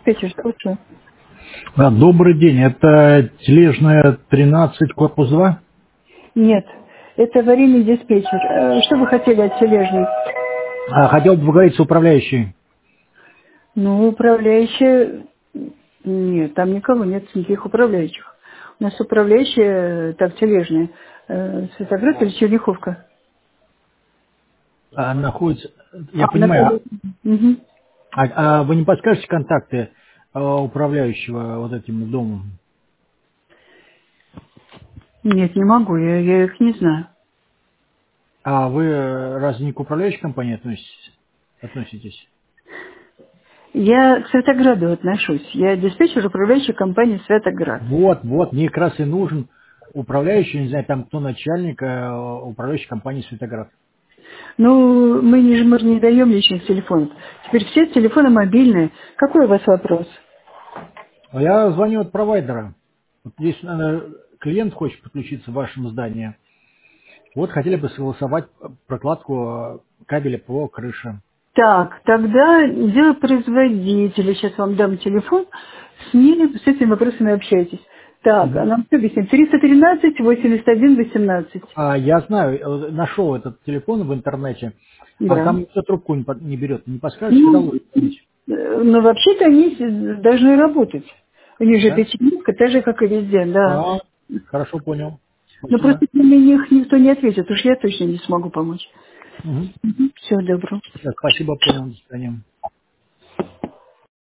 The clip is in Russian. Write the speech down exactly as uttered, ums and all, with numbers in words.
диспетчер, слушаю. А, Добрый день. Это тележная тринадцать, корпус два? Нет, это аварийный диспетчер. Э, Что вы хотели от тележной? А, Хотел бы поговорить с управляющей. Ну, управляющая... Нет, там никого нет, никаких управляющих. У нас управляющая, так, тележная. Э, Светоград или Черняховка? А, Находится... А, Я понимаю. Наталья. Мгм. А, а вы не подскажете контакты а, управляющего вот этим домом? Нет, не могу, я, я их не знаю. А вы э, разве не к управляющей компании относитесь? относитесь? Я к Светограду отношусь. Я диспетчер управляющей компании «Светоград». Вот, вот, мне как раз и нужен управляющий, не знаю, там кто начальник э, управляющей компании «Светоград». Ну, мы не, мы же не даем личных телефонов. Теперь все телефоны мобильные. Какой у вас вопрос? А Я звоню от провайдера. Вот здесь э, клиент хочет подключиться в вашем здании. Вот хотели бы согласовать прокладку э, кабеля по крыше. Так, тогда дело производителя. Сейчас вам дам телефон. С ними, с этими вопросами общайтесь. Так, а Мгм. нам все объясним. триста тринадцать восемьдесят один восемнадцать. А, я знаю, э, нашел этот телефон в интернете, а Да. там никто трубку не, под- не берет. Не подскажешь, куда Ну, лучше звонить? э, но вообще-то они с- должны работать. У них же Да? пятиминутка, так же, как и везде, да. А, хорошо, понял. Но Спасибо. просто кроме них никто не ответит, уж я точно не смогу помочь. Мгм. Всего доброго. Всё, спасибо, понял. До свидания.